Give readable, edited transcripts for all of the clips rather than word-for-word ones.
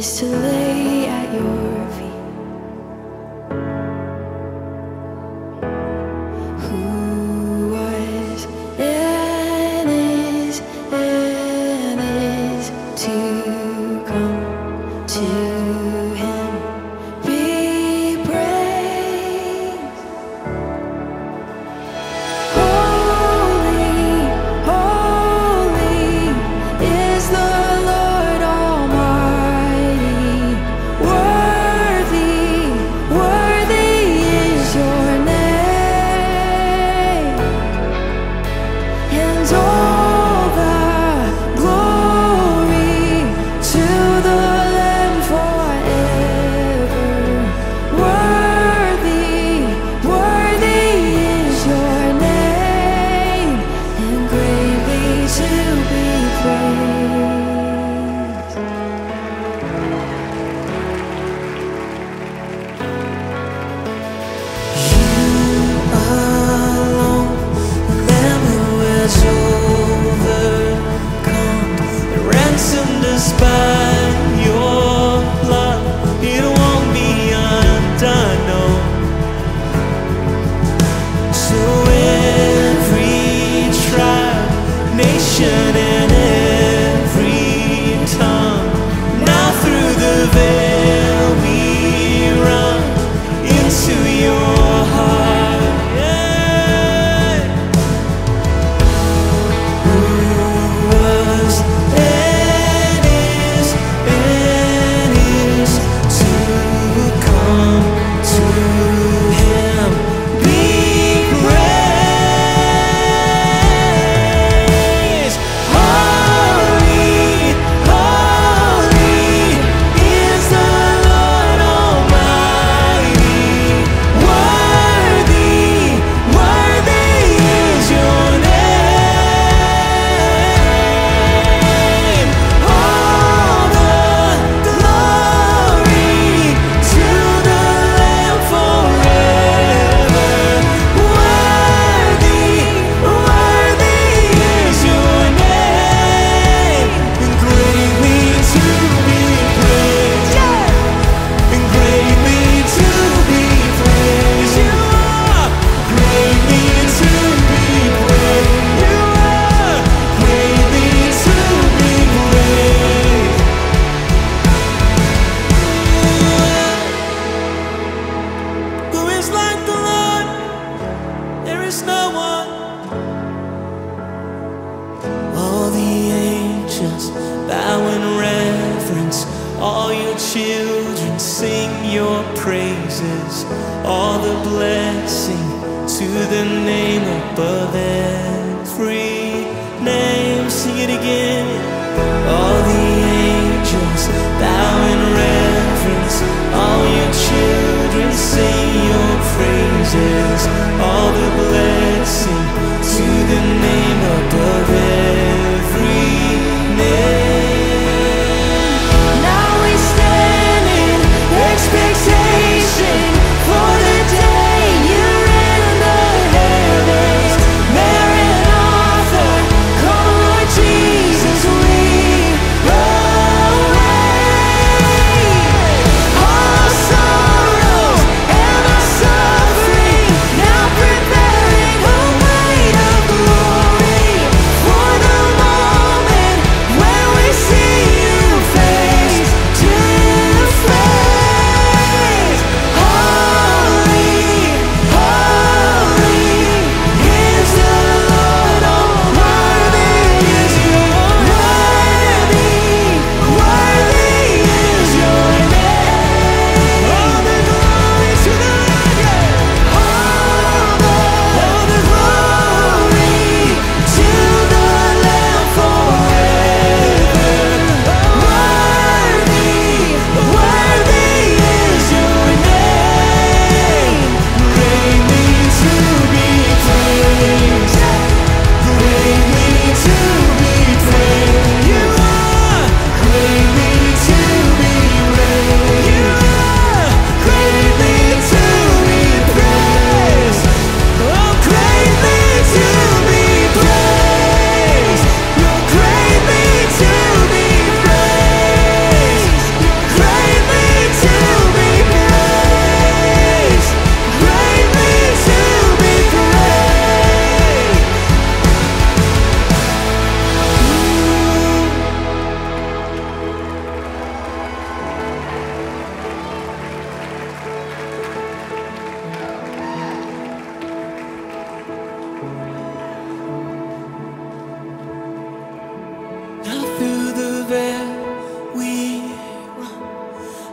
is to lay at your feet. Who was and is to come, to him be praised. Holy, holy is the Lord Almighty. Worthy, worthy is your name, and all the glory to the Lamb forever. Worthy, worthy is your name, and greatly to be praised. Alone, the Lamb who has overcome and ransomed us by your blood. It won't be undone, no. So every tribe, nation, and every tongue, now through the veil we run into your heart. Yeah. Who was and is to come, to him be praised. Holy, holy is the Lord Almighty. Worthy, worthy is your name. All the glory to the Lamb forever. Worthy, worthy is your name, and greatly to be praised. And greatly to be praised. You are greatly to be praised. You are greatly to be praised. Who is like the Lord? There is no one. All the angels bow in reverence. All your children sing your praises. All the blessing to the name above every name. Sing it again. All the angels bow in reverence. All your children sing your praises. All the blessing to the name above every name. Now we stand in expectation for the day you're in the heavens. Maranatha, come Lord Jesus, we await. All sorrows and our suffering now prepare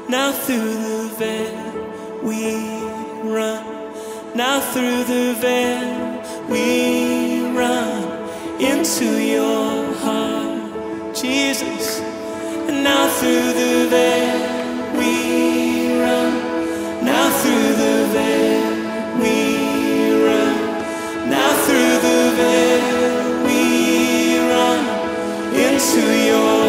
Now through the veil we run. Now through the veil we run into your heart, Jesus. And now through the veil we run. Now through the veil we run. Now through the veil we run into your